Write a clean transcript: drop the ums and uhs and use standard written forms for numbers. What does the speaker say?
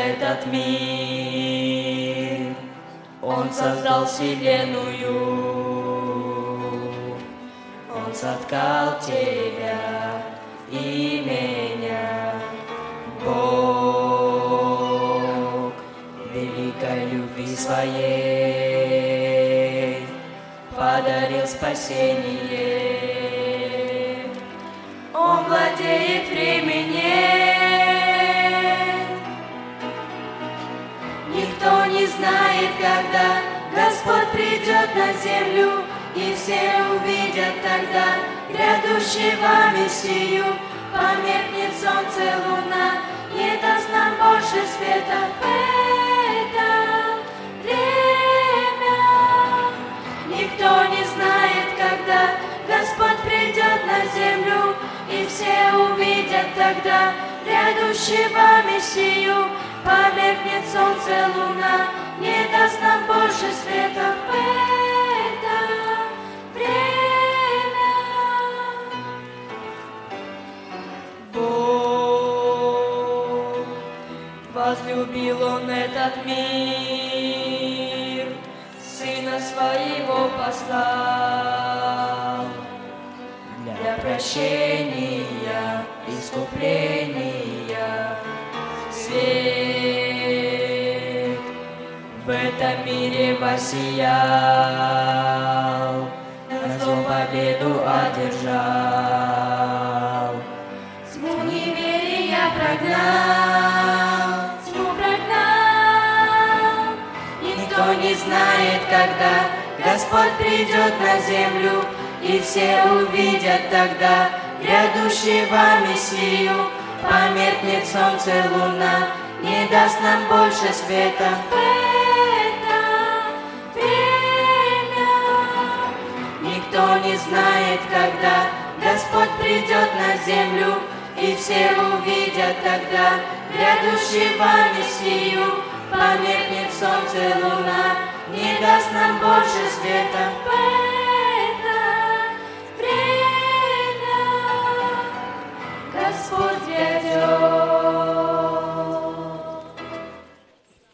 этот мир. Он создал вселенную, Он соткал тебя и меня. Бог великой любви своей подарил спасение. Он владеет временем. Никто не знает, когда Господь придет на землю, и все увидят тогда грядущего Мессию. Померкнет солнце, луна, не даст нам больше света в это время. Никто не знает, когда Господь придет на землю, и все увидят тогда грядущего Мессию. Померкнет солнце, луна, не даст нам больше света в это время. Бог возлюбил Он этот мир, Сына Своего послал для прощения, искупления. Свет в этом мире воссиял, на зло победу одержал. Тьму неверия прогнал, тьму прогнал. Никто не знает, когда Господь придет на землю, и все увидят тогда грядущего Мессию. Померкнет солнце, луна, не даст нам больше света в это время. Никто не знает, когда Господь придет на землю, и все увидят тогда грядущего Мессию. Померкнет солнце, луна, не даст нам больше света в это время.